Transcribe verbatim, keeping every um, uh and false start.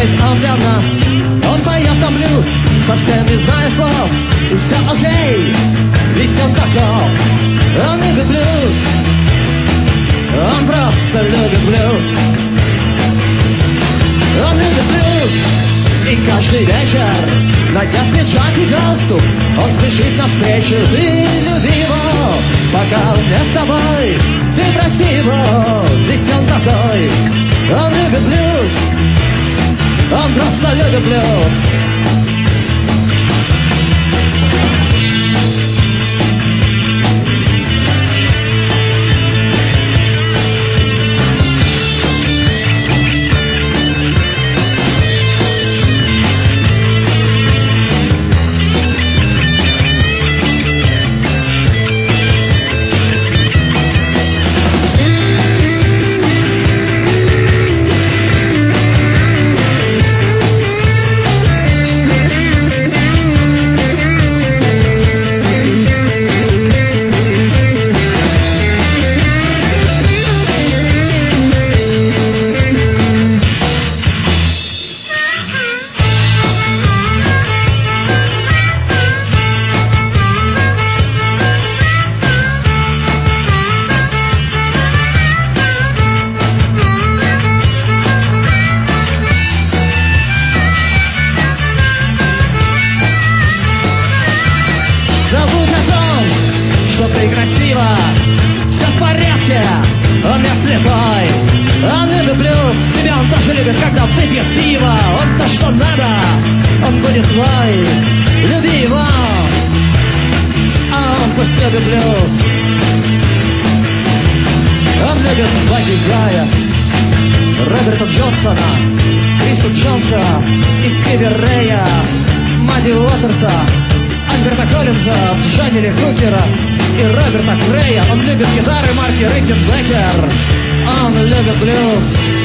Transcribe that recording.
играет он для нас. Он поет нам блюз, совсем не зная слов, и все окей, ведь он таков. Он любит блюз, он просто любит блюз. Он любит блюз, и каждый вечер, надев пиджак и галстук, он спешит навстречу. Ты люби его, пока он не с тобой, ты прости его, ведь он такой. Он любит блюз, он просто любит блюз. Все в порядке, он не слепой. Он любит блюз, тебя он тоже любит, когда выпьет пиво. Он то, что надо, он будет твой. Люби его, а он пусть любит блюз. Он любит Бадди Гая, Роберта Джонсона, Криса Джонса и Стиви Рэя, Мадди Уотерса, Альберта Коллинза, Джонни Ли Хукера и Роберта Грея. Он любит гитары марки Рикенбекер. Он любит блюз.